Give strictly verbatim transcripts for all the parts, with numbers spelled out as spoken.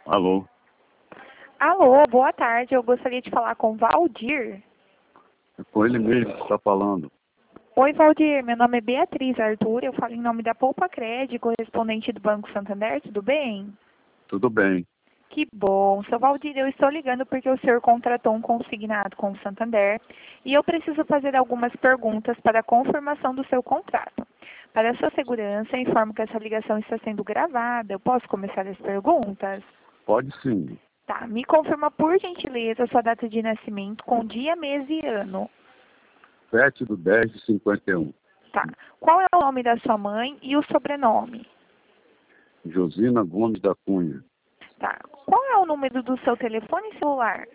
Alô? Alô, boa tarde. Eu gostaria de falar com Valdir. É com ele mesmo que está falando. Oi, Valdir. Meu nome é Beatriz Arthur. Eu falo em nome da Poupa Cred, correspondente do Banco Santander. Tudo bem? Tudo bem. Que bom. Seu Valdir, eu estou ligando porque o senhor contratou um consignado com o Santander e eu preciso fazer algumas perguntas para a confirmação do seu contrato. Para a sua segurança, informo que essa ligação está sendo gravada. Eu posso começar as perguntas? Pode sim. Tá. Me confirma, por gentileza, a sua data de nascimento com dia, mês e ano. sete do dez de cinquenta e um. Tá. Qual é o nome da sua mãe e o sobrenome? Josina Gomes da Cunha. Tá. Qual é o número do seu telefone celular?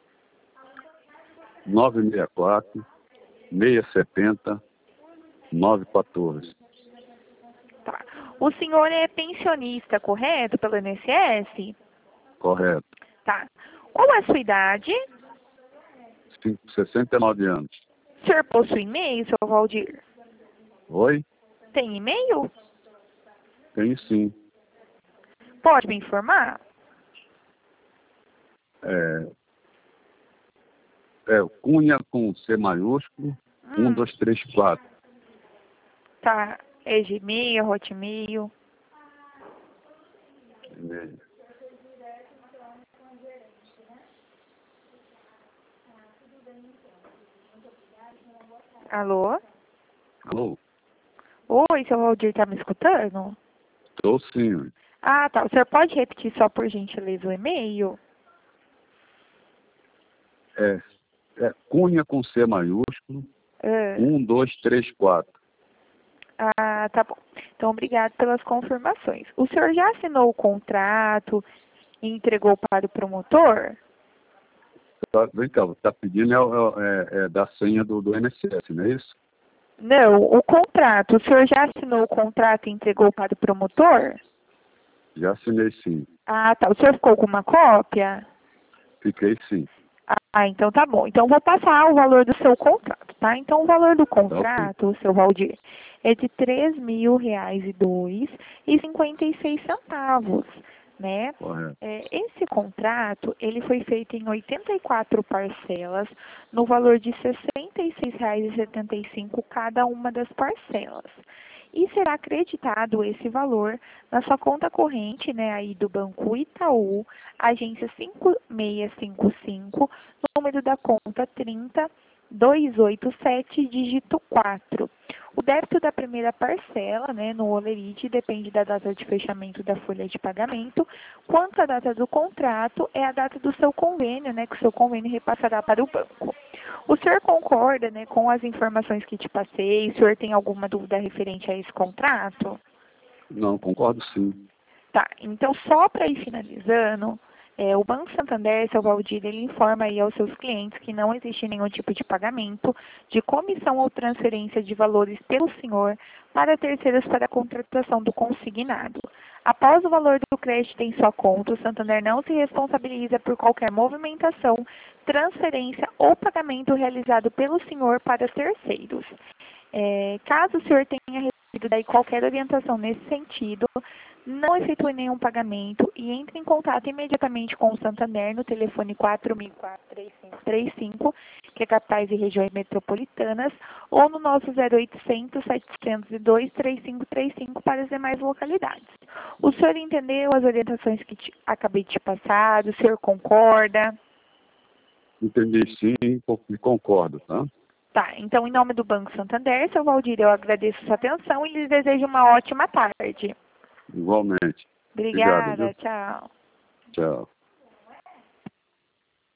nove seis quatro, seis sete zero, nove um quatro. Tá. O senhor é pensionista, correto, pelo I N S S? Correto. Tá. Qual é a sua idade? Cinco- sessenta e nove anos. O senhor possui e-mail, seu Valdir? Oi? Tem e-mail? Tenho sim. Pode me informar? É, é Cunha com C maiúsculo, um, Hum, dois, três, quatro. tá. É Gmail, Hotmail. Alô? Alô? Oi, seu Valdir, tá me escutando? Estou sim. Ah, tá. O senhor pode repetir só por gentileza o e-mail? É, é Cunha com C maiúsculo, Ah, um, dois, três, quatro. ah, tá bom. Então, obrigado pelas confirmações. O senhor já assinou o contrato e entregou para o promotor? Tá, vem cá, está pedindo é, é, é da senha do, do I N S S, não é isso? Não, o contrato. O senhor já assinou o contrato e entregou para o promotor? Já assinei sim. Ah, tá. O senhor ficou com uma cópia? Fiquei sim. Ah, então tá bom. Então, vou passar o valor do seu contrato, tá? Então, o valor do Tá ok. contrato, seu Valdir, é de três mil reais e dois e cinquenta e seis centavos, né? Correto. É, esse contrato, ele foi feito em oitenta e quatro parcelas, no valor de sessenta e seis reais e setenta e cinco cada uma das parcelas. E será acreditado esse valor na sua conta corrente, né, aí do Banco Itaú, agência cinco seis cinco cinco, número da conta trinta, dois oito sete, dígito quatro. O débito da primeira parcela, né, no Olerite, depende da data de fechamento da folha de pagamento. Quanto à data do contrato, é a data do seu convênio, né, que o seu convênio repassará para o banco. O senhor concorda, né, com as informações que te passei? O senhor tem alguma dúvida referente a esse contrato? Não, concordo sim. Tá, então só para ir finalizando, é, o Banco Santander, seu Valdir, ele informa aí aos seus clientes que não existe nenhum tipo de pagamento, de comissão ou transferência de valores pelo senhor para terceiros para a contratação do consignado. Após o valor do crédito em sua conta, o Santander não se responsabiliza por qualquer movimentação, transferência ou pagamento realizado pelo senhor para terceiros. É, caso o senhor tenha recebido daí qualquer orientação nesse sentido, não efetue nenhum pagamento e entre em contato imediatamente com o Santander no telefone quatro mil e quatro, três cinco três cinco, que é capitais e regiões metropolitanas, ou no nosso zero oitocentos, setecentos e dois, três cinco três cinco para as demais localidades. O senhor entendeu as orientações que te, acabei de te passar? O senhor concorda? Entendi sim e concordo, tá? Tá, então em nome do Banco Santander, seu Valdir, eu agradeço sua atenção e lhes desejo uma ótima tarde. Igualmente. Obrigado, Obrigada, viu? tchau. Tchau.